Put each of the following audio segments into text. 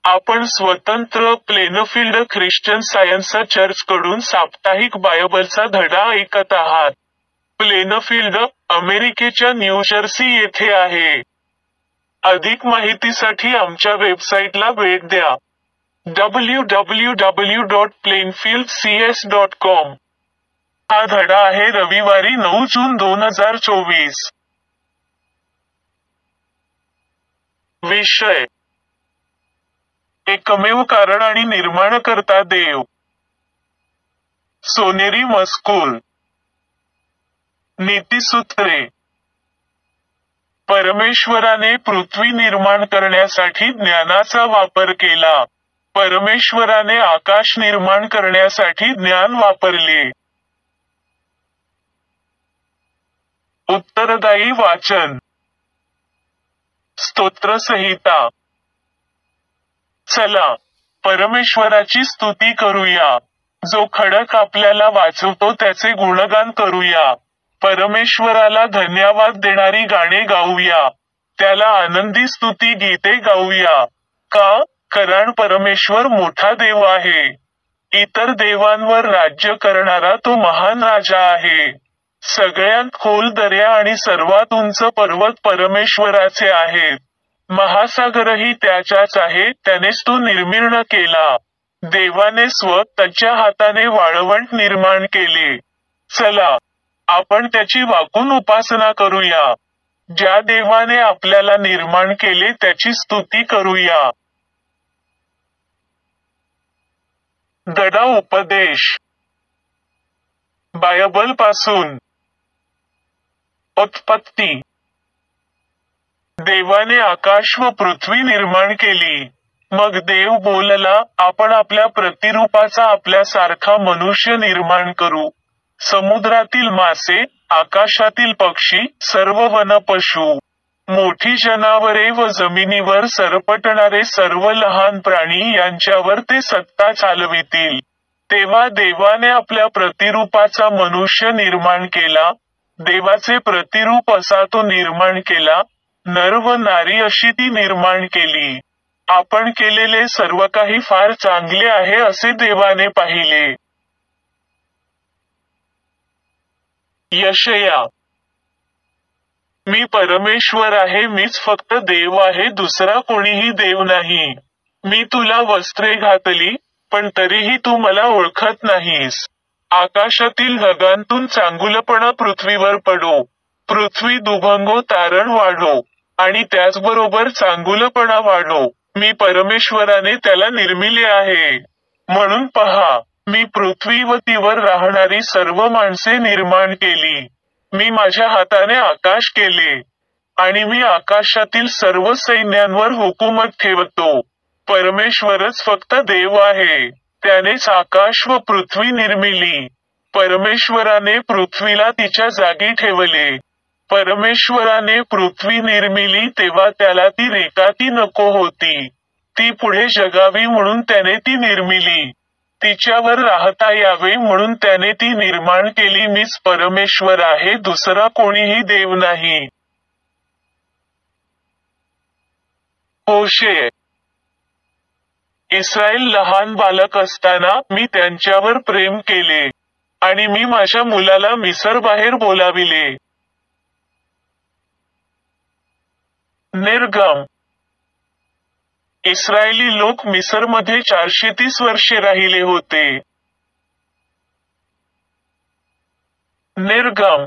आपण स्वतंत्र Plainfield Christian science चर्चकडून साप्ताहिक बायबलचा धडा ऐकत आहात. प्लेनफील्ड, अमेरिकेच्या न्यूजर्सी येथे आहे. अधिक माहितीसाठी आमच्या वेबसाईटला भेट द्या. www.plainfieldcs.com. हा धडा आहे रविवारी 9 जून 2024. विषय: एकमेव कारण आणि निर्माणकर्ता देव. सोनेरी मजकूर. नीतिसूत्रे. परमेश्वराने पृथ्वी निर्माण करण्यासाठी ज्ञानाचा वापर केला. परमेश्वराने आकाश निर्माण करण्यासाठी ज्ञान वापरले. उत्तरदायी वाचन. स्तोत्रसंहिता. चला, परमेश्वराची स्तुती करूया. जो खडक आपल्याला वाचवतो त्याचे गुणगान करूया. परमेश्वराला धन्यवाद देणारी गाणे गाऊया. त्याला आनंदी स्तुती गीते गाऊया. का? कारण परमेश्वर मोठा देव आहे. इतर देवांवर राज्य करणारा तो महान राजा आहे. सगळ्यात खोल दर्या आणि सर्वात उंच पर्वत परमेश्वराचे आहेत. महासागरही त्याचाच आहे, त्यानेच तो निर्माण केला. देवाने स्वतःच्या हाताने वाळवंट निर्माण केले. चला, आपण त्याची वाकून उपासना करूया. ज्या देवाने आपल्याला निर्माण केले त्याची स्तुती करूया. धडा उपदेश. बायबलपासून. उत्पत्ती. देवाने आकाश व पृथ्वी निर्माण केली. मग देव बोलला, आपण आपल्या प्रतिरूपाचा आपल्यासारखा मनुष्य निर्माण करू. समुद्रातील मासे, आकाशातील पक्षी, सर्व वनपशु, मोठी जनावरे व जमिनीवर सरपटणारे सर्व लहान प्राणी यांच्यावर ते सत्ता चालवितील. तेव्हा देवाने आपल्या प्रतिरूपाचा मनुष्य निर्माण केला. देवाचे प्रतिरूप असा तो निर्माण केला. नर व नारी अशी ती निर्माण केली. आपण केलेले सर्व काही फार चांगले आहे असे देवाने पाहिले. यशया. मी परमेश्वर आहे, मीच फक्त देव आहे, दुसरा कोणीही देव नाही. मी तुला वस्त्रे घातली, पण तरीही तू मला ओळखत नाहीस. आकाशातील ढगांतून चांगुलपणा पृथ्वीवर पडो. पृथ्वी दुभंगो, तारण वाढो, आणि त्याचबरोबर चांगुलपणा वाढो. मी परमेश्वराने त्याला निर्मिले आहे. म्हणून पहा, मी पृथ्वी व तीवर राहणारी सर्व माणसे निर्माण केली. मी माझ्या हाताने आकाश केले, आणि मी आकाशातील सर्व सैन्यांवर हुकूमत ठेवतो. परमेश्वरच फक्त देव आहे. त्यानेच आकाश व पृथ्वी निर्मिली. परमेश्वराने पृथ्वीला तिच्या जागी ठेवले. परमेश्वराने पृथ्वी निर्मिली तेव्हा त्याला ती रेखाटी नको होती. ती पुढे जगावी म्हणून त्याने ती निर्मिली. तिच्यावर राहता यावे म्हणून त्याने ती निर्माण केली. मीच परमेश्वर आहे, दुसरा कोणीही देव नाही. होशे. इस्रायल लहान बालक असताना मी त्यांच्यावर प्रेम केले, आणि मी माझ्या मुलाला मिसरबाहेर बोलाविले. निर्गम. इस्रायली लोक मिसरमध्ये 430 वर्षे राहिले होते. निर्गम.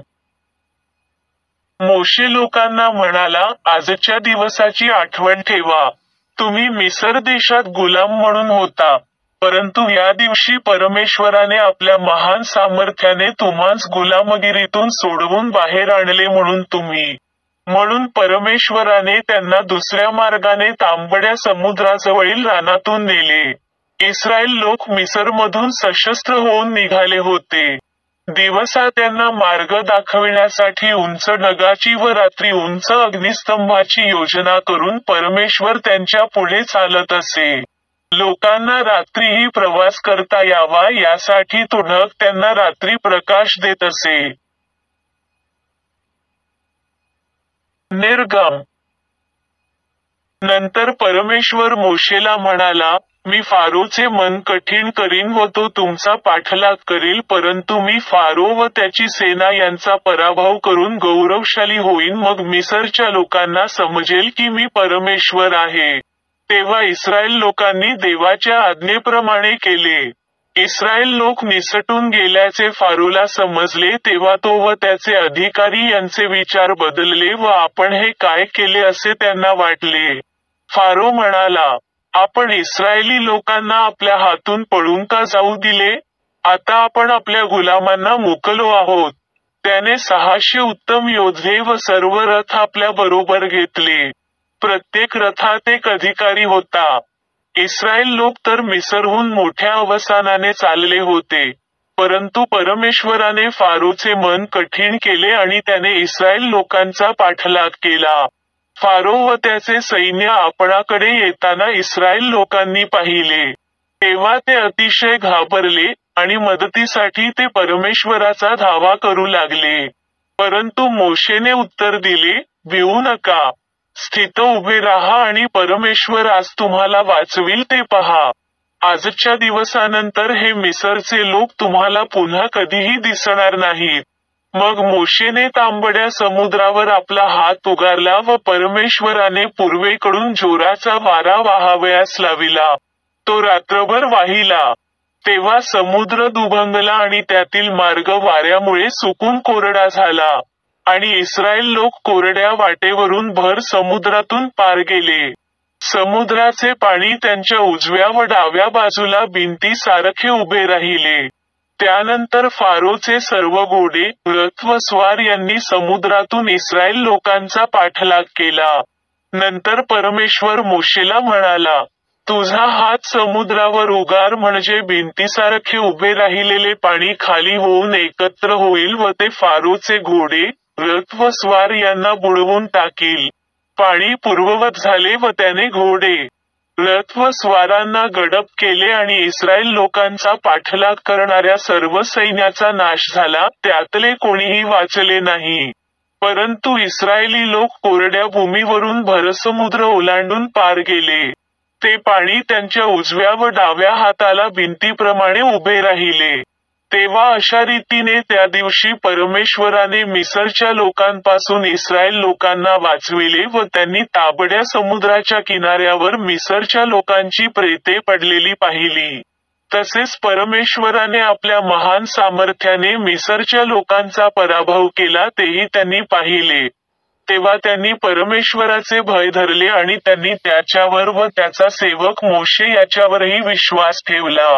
मोशे लोकांना म्हणाला, आजच्या दिवसाची आठवण ठेवा. तुम्ही मिसर देशात गुलाम म्हणून होता, परंतु या दिवशी परमेश्वराने आपल्या महान सामर्थ्याने तुम्हास गुलामगिरीतून सोडवून बाहेर आणले म्हणून परमेश्वराने त्यांना दुसऱ्या मार्गाने तांबड्या समुद्राजवळील रानातून नेले. इस्रायल लोक मिसरमधून सशस्त्र होऊन निघाले होते. दिवसा त्यांना मार्ग दाखविण्यासाठी उंच ढगाची व रात्री उंच अग्निस्तंभाची योजना करून परमेश्वर त्यांच्या पुढे चालत असे. लोकांना रात्रीही प्रवास करता यावा यासाठी तो ढग त्यांना रात्री प्रकाश देत असे. निर्गम. नंतर परमेश्वर मोशेला म्हणाला, मी फारोचे मन कठीण करीन व तो तुमचा पाठलाग करील, परंतु मी फारो व त्याची सेना यांचा पराभव करून गौरवशाली होईन, मग मिसरच्या लोकांना समजेल की मी परमेश्वर आहे. तेव्हा इस्रायल लोकांनी देवाच्या आज्ञेप्रमाणे केले. इस्रायल लोक निसटून गेल्याचे फारोला समजले, तेव्हा तो व त्याचे अधिकारी यांचे विचार बदलले व आपण हे काय केले असे त्यांना वाटले. फारो म्हणाला, आपण इस्रायली लोकांना आपल्या हातून पळून का जाऊ दिले? आता आपण आपल्या गुलामांना मोकलो आहोत. त्याने 600 उत्तम योद्धे व सर्व रथ आपल्या बरोबर घेतले. प्रत्येक रथात एक अधिकारी होता. इस्रायल लोक तर मिसरहून मोठ्या अवसानाने चालले होते. परंतु परमेश्वराने फारोचे मन कठीण केले आणि त्याने इस्रायल लोकांचा पाठलाग केला. फारो व त्याचे सैन्य आपणाकडे येताना इस्रायल लोकांनी पाहिले. तेव्हा ते अतिशय घाबरले आणि मदतीसाठी ते परमेश्वराचा धावा करू लागले. परंतु मोशेने उत्तर दिले, भिवू नका. स्थित उभे राहा आणि परमेश्वर आज तुम्हाला वाचविल ते पहा. आजच्या दिवसानंतर हे मिसरचे लोक तुम्हाला पुन्हा कधीही दिसणार नाहीत. मग मोशेने तांबड्या समुद्रावर आपला हात उगारला व परमेश्वराने पूर्वेकडून जोराचा वारा वाहावयास लाविला. तो रात्रभर वाहिला. तेव्हा समुद्र दुभंगला आणि त्यातील मार्ग वाऱ्यामुळे सुकून कोरडा झाला आणि इस्रायल लोक कोरड्या वाटेवरून भर समुद्रातून पार गेले. समुद्राचे पाणी त्यांच्या उजव्या व डाव्या बाजूला भिंतीसारखे उभे राहिले. त्यानंतर फारोचे सर्व घोडे, रथ व स्वार यांनी समुद्रातून इस्रायल लोकांचा पाठलाग केला. नंतर परमेश्वर मोशेला म्हणाला, तुझा हात समुद्रावर उगार, म्हणजे भिंतीसारखे उभे राहिलेले पाणी खाली होऊन एकत्र होईल व ते फारोचे घोडे, रथ व स्वार यांना बुडवून टाकील. पाणी पूर्ववत झाले व त्याने घोडे, रथ व स्वारांना गडप केले आणि इस्रायल लोकांचा पाठलाग करणाऱ्या सर्व सैन्याचा नाश झाला, त्यातले कोणीही वाचले नाही. परंतु इस्रायली लोक कोरड्या भूमीवरून भरसमुद्र ओलांडून पार गेले. ते पाणी त्यांच्या उजव्या व डाव्या हाताला भिंतीप्रमाणे उभे राहिले. तेव्हा अशा रीतीने त्या दिवशी परमेश्वराने मिसरच्या लोकांपासून इस्रायल लोकांना वाचविले व त्यांनी ताबड्या समुद्राच्या किनाऱ्यावर मिसरच्या लोकांची प्रेते पडलेली पाहिली. तसेच परमेश्वराने आपल्या महान सामर्थ्याने मिसरच्या लोकांचा पराभव केला, तेही त्यांनी पाहिले. तेव्हा त्यांनी परमेश्वराचे भय धरले आणि त्यांनी त्याच्यावर व त्याचा सेवक मोशे याच्यावरही विश्वास ठेवला.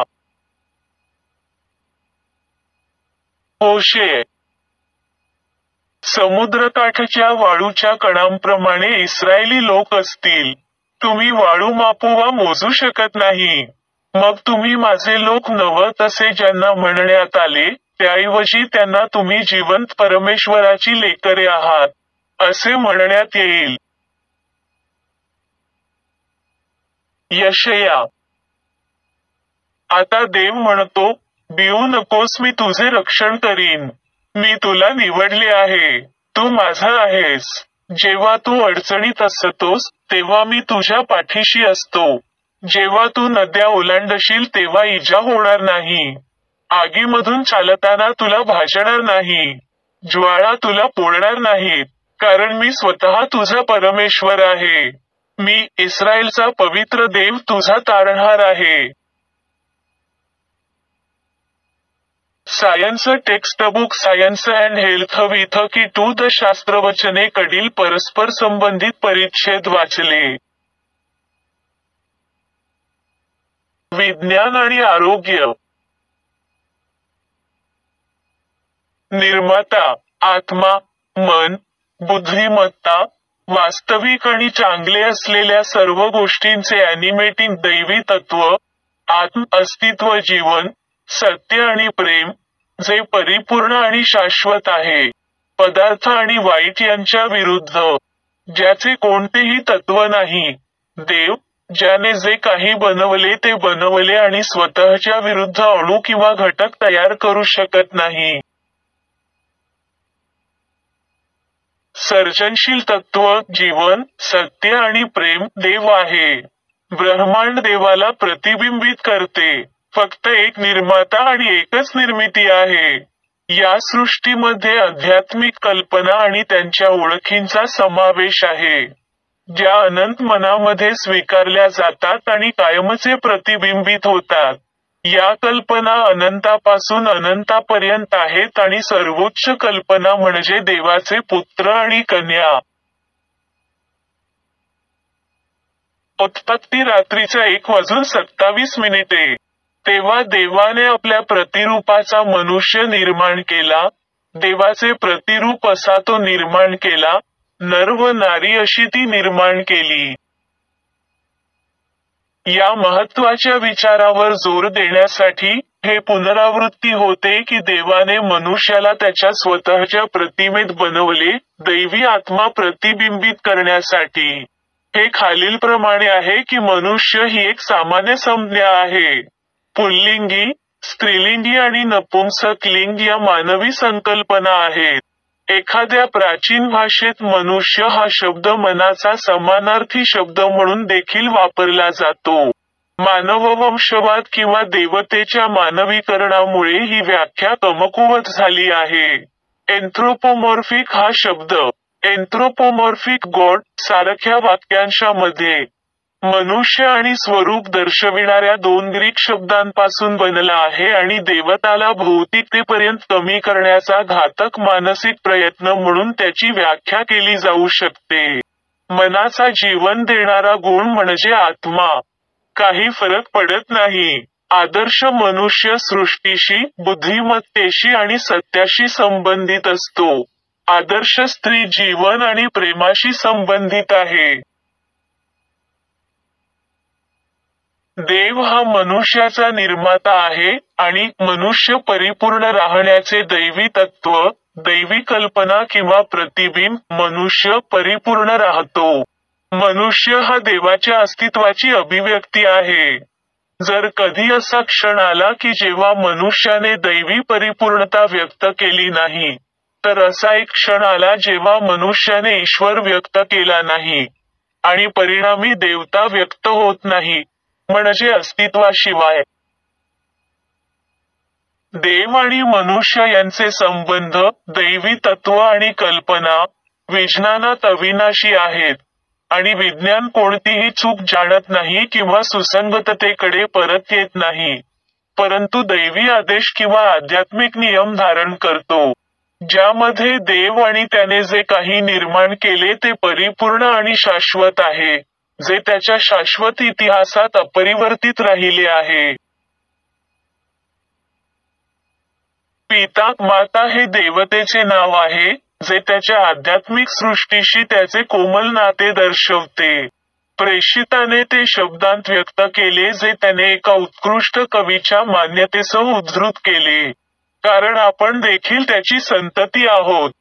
होशे. समुद्रकाठच्या वाळूच्या कणांप्रमाणे इस्रायली लोक असतील. तुम्ही वाळू मापू वा मोजू शकत नाही. मग तुम्ही माझे लोक नव्हत असे ज्यांना म्हणण्यात आले, त्याऐवजी त्यांना तुम्ही जिवंत परमेश्वराची लेकरे आहात असे म्हणण्यात येईल. यशया. आता देव म्हणतो, भिवू नकोस, मी तुझे रक्षण करीन. मी तुला निवडले आहे. तू माझा आहेस. जेव्हा तू अडचणीत असतोस, तेव्हा मी तुझ्या पाठीशी असतो. जेव्हा तू नद्या ओलांडशील तेव्हा इजा होणार नाही. आगीमधून चालताना तुला भाजणार नाही. ज्वाळा तुला पोळणार नाहीत, कारण मी स्वतः तुझा परमेश्वर आहे. मी इस्रायलचा पवित्र देव तुझा तारणहार आहे. Science textbook science and health with key to the शास्त्रवचने कडील परस्पर संबंधित परिच्छेद वाचले. विज्ञान आणि आरोग्य. निर्माता, आत्मा, मन, बुद्धिमत्ता, वास्तविक आणि चांगले असलेल्या सर्व गोष्टींचे ॲनिमेटिंग दैवी तत्व, आत्म अस्तित्व, जीवन, सत्य आणि प्रेम, जे परिपूर्ण आणि शाश्वत आहे. पदार्थ आणि वाईट यांच्या विरुद्ध, ज्याचे कोणतेही तत्व नाही. देव, ज्याने जे काही बनवले ते बनवले आणि स्वतःच्या विरुद्ध अणू किंवा घटक तयार करू शकत नाही. सर्जनशील तत्व, जीवन, सत्य आणि प्रेम देव आहे. ब्रह्मांड देवाला प्रतिबिंबित करते. फक्त एक निर्माता आणि एकच निर्मिती आहे. या सृष्टीमध्ये आध्यात्मिक कल्पना आणि त्यांच्या ओळखींचा समावेश आहे, ज्या अनंत मनामध्ये स्वीकारल्या जातात आणि कायमचे प्रतिबिंबित होतात. या कल्पना अनंतापासून अनंतापर्यंत आहेत आणि सर्वोच्च कल्पना म्हणजे देवाचे पुत्र आणि कन्या. उत्पत्ती रात्रीच्या 1:27. तेव्हा देवाने आपल्या प्रतिरूपाचा मनुष्य निर्माण केला. देवाचे प्रतिरूप असा तो निर्माण केला, नर व नारी अशी ती निर्माण केली. या महत्त्वाच्या विचारावर जोर देण्यासाठी हे पुनरावृत्ती होते की देवाने मनुष्याला त्याच्या स्वतःच्या प्रतिमेत बनवले, दैवी आत्मा प्रतिबिंबित करण्यासाठी. हे खालीलप्रमाणे आहे की मनुष्य ही एक सामान्य संज्ञा आहे. पुल्लिंगी, स्त्रीलिंगी आणि नपुंसकलिंग या मानवी संकल्पना आहेत. एखाद्या प्राचीन भाषेत मनुष्य हा शब्द मनाचा समानार्थी शब्द म्हणून देखील वापरला जातो. मानववंशवाद किंवा देवतेच्या मानवीकरणामुळे ही व्याख्या कमकुवत झाली आहे. एन्थ्रोपोमॉर्फिक हा शब्द एन्थ्रोपोमॉर्फिक गॉड सारख्या वाक्यांशामध्ये मनुष्य आणि स्वरूप दर्शविणाऱ्या 2 ग्रीक शब्दांपासून बनला आहे आणि देवताला भौतिकतेपर्यंत कमी करण्याचा घातक मानसिक प्रयत्न म्हणून त्याची व्याख्या केली जाऊ शकते. मनाचा जीवन देणारा गुण म्हणजे आत्मा. काही फरक पडत नाही. आदर्श मनुष्य सृष्टीशी, बुद्धिमत्तेशी आणि सत्याशी संबंधित असतो. आदर्श स्त्री जीवन आणि प्रेमाशी संबंधित आहे. देव हा मनुष्याचा निर्माता आहे आणि मनुष्य परिपूर्ण राहण्याचे दैवी तत्व, दैवी कल्पना किंवा प्रतिबिंब मनुष्य परिपूर्ण राहतो. मनुष्य हा देवाच्या अस्तित्वाची अभिव्यक्ती आहे. जर कधी असा क्षण आला की जेव्हा मनुष्याने दैवी परिपूर्णता व्यक्त केली नाही, तर असा एक क्षण आला जेव्हा मनुष्याने ईश्वर व्यक्त केला नाही आणि परिणामी देवता व्यक्त होत नाही, म्हणजे अस्तित्वाशिवाय. देव आणि मनुष्य यांचे संबंध, दैवी तत्व आणि कल्पना, विज्ञानात अविनाशी आहेत आणि विज्ञान कोणतीही चूक जाणत नाही किंवा सुसंगततेकडे परत येत नाही, परंतु दैवी आदेश किंवा आध्यात्मिक नियम धारण करतो, ज्यामध्ये देव आणि त्याने जे काही निर्माण केले ते परिपूर्ण आणि शाश्वत आहे, जे त्याच्या शाश्वत इतिहासात अपरिवर्तित राहिले आहे. पिता माता हे देवतेचे नाव आहे, जे त्याच्या आध्यात्मिक सृष्टीशी त्याचे कोमल नाते दर्शवते. प्रेषिताने ते शब्दांत व्यक्त केले जे त्याने एका उत्कृष्ट कवीच्या मान्यतेसह उद्धृत केले, कारण आपण देखील त्याची संतती आहोत.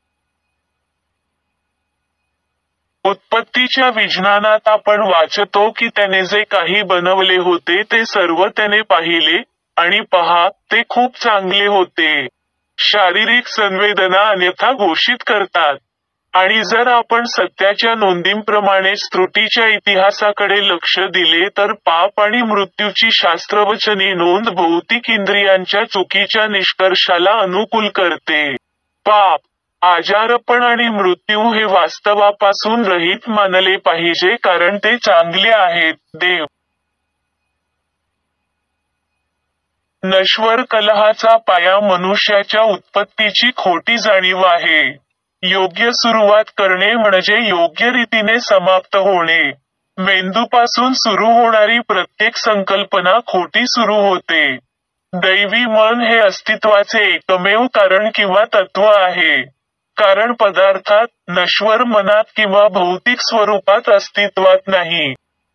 उत्पत्तीच्या विज्ञानात आपण वाचतो की त्याने जे काही बनवले होते ते सर्व त्याने पाहिले, आणि पहा, ते खूप चांगले होते. शारीरिक संवेदना अन्यथा घोषित करतात. आणि जर आपण सत्याच्या नोंदींप्रमाणेच त्रुटीच्या इतिहासाकडे लक्ष दिले तर पाप आणि मृत्यूची शास्त्रवचनी नोंद भौतिक इंद्रियांच्या चुकीच्या निष्कर्षाला अनुकूल करते. पाप, आजारपण आणि मृत्यू हे वास्तवापासून रहित मानले पाहिजे कारण ते चांगले आहेत. देव नश्वर कलहाचा पाया मनुष्याच्या उत्पत्तीची खोटी जाणीव आहे. योग्य सुरुवात करणे म्हणजे योग्य रीतीने समाप्त होणे. मेंदूपासून सुरू होणारी प्रत्येक संकल्पना खोटी सुरू होते. दैवी मन हे अस्तित्वाचे एकमेव कारण किंवा तत्व आहे. कारण पदार्थात, नश्वर मनात किंवा भौतिक स्वरूपात अस्तित्वात नाही.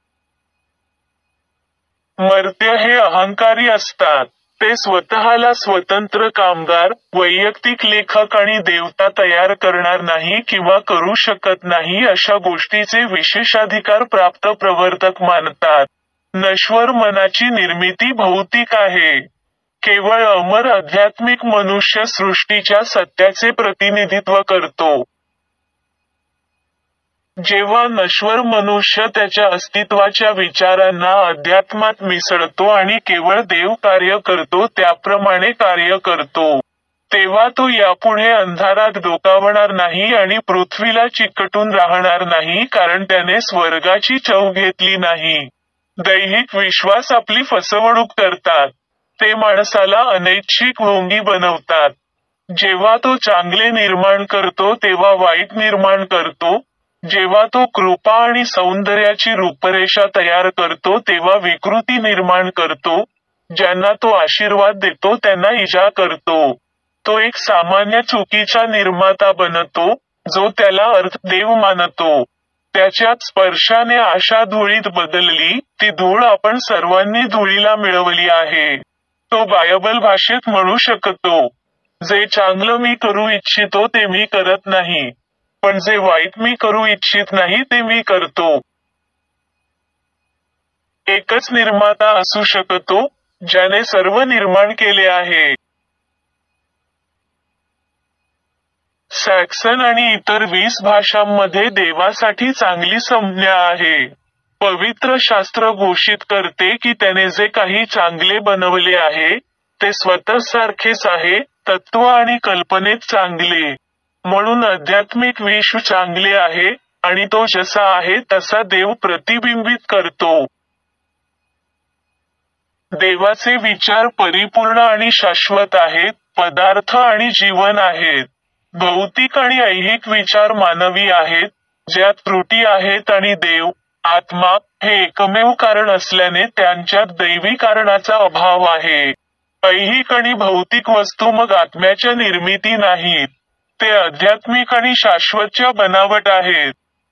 मर्त्य हे अहंकारी असतात. ते स्वतःला स्वतंत्र कामगार, वैयक्तिक लेखक आणि देवता तयार करणार नाही किंवा करू शकत नाही अशा गोष्टीचे विशेषाधिकार प्राप्त प्रवर्तक मानतात. नश्वर मनाची निर्मिती भौतिक आहे. केवळ अमर आध्यात्मिक मनुष्य सृष्टीच्या सत्याचे प्रतिनिधित्व करतो. जेव्हा नश्वर मनुष्य त्याच्या अस्तित्वाच्या विचारांना अध्यात्मात मिसळतो आणि केवळ देव कार्य करतो त्याप्रमाणे कार्य करतो, तेव्हा तो यापुढे अंधारात डोकावणार नाही आणि पृथ्वीला चिकटून राहणार नाही, कारण त्याने स्वर्गाची चव घेतली नाही. दैहिक विश्वास आपली फसवणूक करतात. ते माणसाला अनैच्छिक ढोंगी बनवतात. जेव्हा तो चांगले निर्माण करतो तेव्हा वाईट निर्माण करतो. जेव्हा तो कृपा आणि सौंदर्याची रूपरेषा तयार करतो तेव्हा विकृती निर्माण करतो. ज्यांना तो आशीर्वाद देतो त्यांना इजा करतो. तो एक सामान्य चुकीचा निर्माता बनतो, जो त्याला देव मानतो. त्याच्या स्पर्शाने आशा धुळीत बदलली, ती धूळ आपण सर्वांनी धुळीला मिळवली आहे. तो बायबल भाषेत म्हणू शकतो, जे चांगलं मी करू इच्छितो ते मी करत नाही, पण जे वाईट मी करू इच्छित नाही ते मी करतो. एकच निर्माता असू शकतो, ज्याने सर्व निर्माण केले आहे. सॅक्सन आणि इतर 20 भाषांमध्ये देवासाठी चांगली संज्ञा आहे. पवित्र शास्त्र घोषित करते की त्याने जे काही चांगले बनवले आहे, ते स्वतः सारखेच आहे, तत्व आणि कल्पनेत चांगले. म्हणून आध्यात्मिक विश्व चांगले आहे, आणि तो जसा आहे तसा देव प्रतिबिंबित करतो. देवाचे विचार परिपूर्ण आणि शाश्वत आहेत, पदार्थ आणि जीवन आहेत. भौतिक आणि ऐहिक विचार मानवी आहेत, ज्यात त्रुटी आहेत, आणि देव, आत्मा, हे एकमेव कारण असल्याने त्यांच्यात दैवी कारणाचा अभाव आहे. ऐहिक आणि भौतिक वस्तू मग आत्म्याच्या निर्मिती नाहीत, ते आध्यात्मिक आणि शाश्वतच्या बनावट आहेत.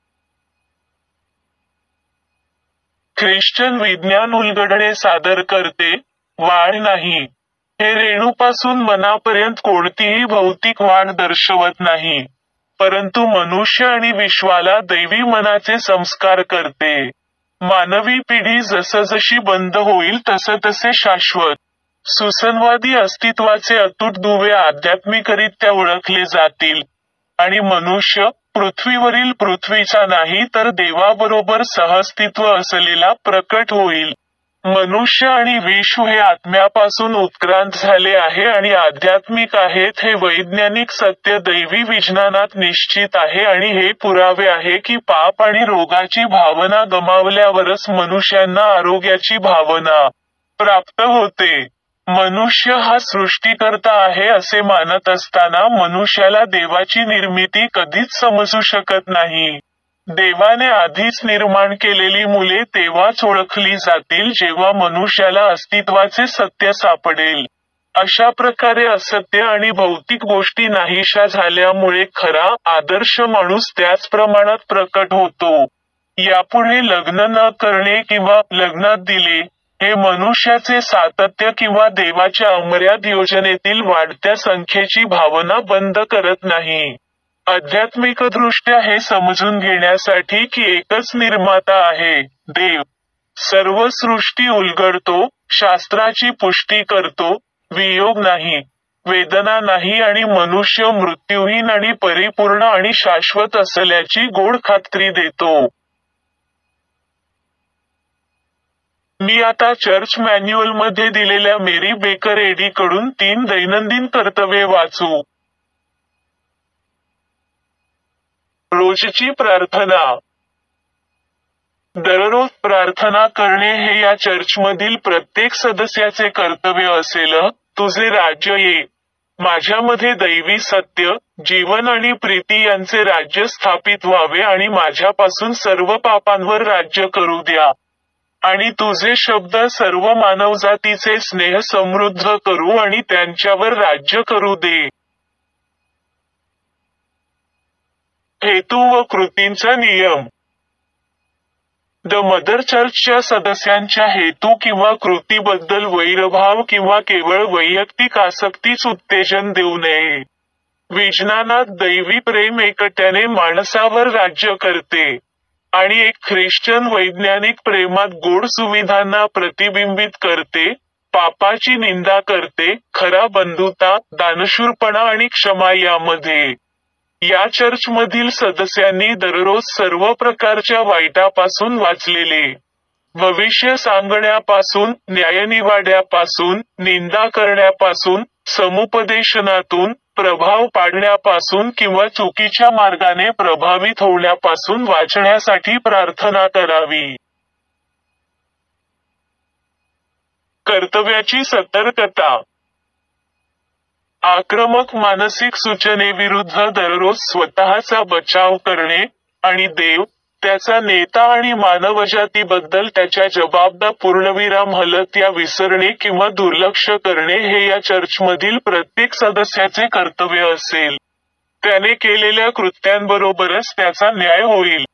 ख्रिश्चन विज्ञान उलगडणे सादर करते, वाढ नाही. हे रेणूपासून मनापर्यंत कोणतीही भौतिक वाढ दर्शवत नाही, परंतु मनुष्य आणि विश्वाला दैवी मनाचे संस्कार करते. मानवी पिढी जसजशी बंद होईल तसतसे शाश्वत, सुसंवादी अस्तित्वाचे अतूट दुवे आध्यात्मिकरित्या ओळखले जातील, आणि मनुष्य, पृथ्वीवरील पृथ्वीचा नाही तर देवाबरोबर सहअस्तित्व असलेला प्रकट होईल. मनुष्य आणि विश्व हे आत्म्यापासून उत्क्रांत झाले आहे आणि आध्यात्मिक आहेत हे वैज्ञानिक सत्य दैवी विज्ञानात निश्चित आहे, आणि हे पुरावे आहे की पाप आणि रोगाची भावना गमावल्यावरच मनुष्यांना आरोग्याची भावना प्राप्त होते. मनुष्य हा सृष्टीकर्ता आहे असे मानत असताना मनुष्याला देवाची निर्मिती कधीच समजू शकत नाही. देवाने आधीच निर्माण केलेली मुले तेव्हाच ओळखली जातील जेव्हा मनुष्याला अस्तित्वाचे सत्य सापडेल. अशा प्रकारे असत्य आणि भौतिक गोष्टी नाहीशा झाल्यामुळे खरा, आदर्श माणूस त्याच प्रमाणात प्रकट होतो. यापुढे लग्न न करणे किंवा लग्नात दिले, हे मनुष्याचे सातत्य किंवा देवाच्या अमर्याद योजनेतील वाढत्या संख्येची भावना बंद करत नाही. आध्यात्मिकदृष्ट्या हे समजून घेण्यासाठी की एकच निर्माता आहे, देव. सर्व सृष्टी उलगडतो, शास्त्राची पुष्टी करतो, वियोग नाही, वेदना नाही आणि मनुष्य मृत्यूहीन आणि परिपूर्ण आणि शाश्वत असल्याची गोड खात्री देतो. मी आता चर्च मॅन्युअलमध्ये दिलेल्या मेरी बेकर एडी कडून 3 दैनंदिन कर्तव्ये वाचू. रोजची प्रार्थना. दररोज प्रार्थना करणे हे या चर्चमधील प्रत्येक सदस्याचे कर्तव्य असेल. तुझे राज्य ये. माझ्यामध्ये दैवी सत्य, जीवन आणि प्रीती यांचे राज्य स्थापित व्हावे आणि माझ्यापासून सर्व पापांवर राज्य करू द्या. आणि तुझे शब्द सर्व मानवजातीचे स्नेह समृद्ध करू आणि त्यांच्यावर राज्य करू दे. हेतू व कृतींचा नियम. द मदर चर्चच्या सदस्यांच्या हेतू किंवा कृतीबद्दल वैरभाव किंवा केवळ वैयक्तिक आसक्तीच उत्तेजन देऊ नये. विज्ञानात दैवी प्रेम एकट्याने माणसावर राज्य करते, आणि एक ख्रिश्चन वैज्ञानिक प्रेमात गोड सुविधांना प्रतिबिंबित करते, पापाची निंदा करते, खरा बंधुता, दानशूरपणा आणि क्षमा यामध्ये. या चर्चमधील सदस्यांनी दररोज सर्व प्रकारच्या वाईटापासून वाचलेले, भविष्य सांगण्यापासून, न्यायनिवाड्यापासून, निंदा करण्यापासून, समुपदेशनातून, प्रभाव पाडण्यापासून किंवा चुकीच्या मार्गाने प्रभावित होण्यापासून वाचण्यासाठी प्रार्थना करावी. कर्तव्याची सतर्कता. आक्रमक मानसिक सूचनेविरुद्ध दररोज स्वतःचा बचाव करणे आणि देव, त्याचा नेता आणि मानवजातीबद्दल त्याच्या जबाबदार पूर्णविराम हलत या विसरणे किंवा दुर्लक्ष करणे हे या चर्चमधील प्रत्येक सदस्याचे कर्तव्य असेल. त्याने केलेल्या कृत्यांबरोबरच त्याचा न्याय होईल.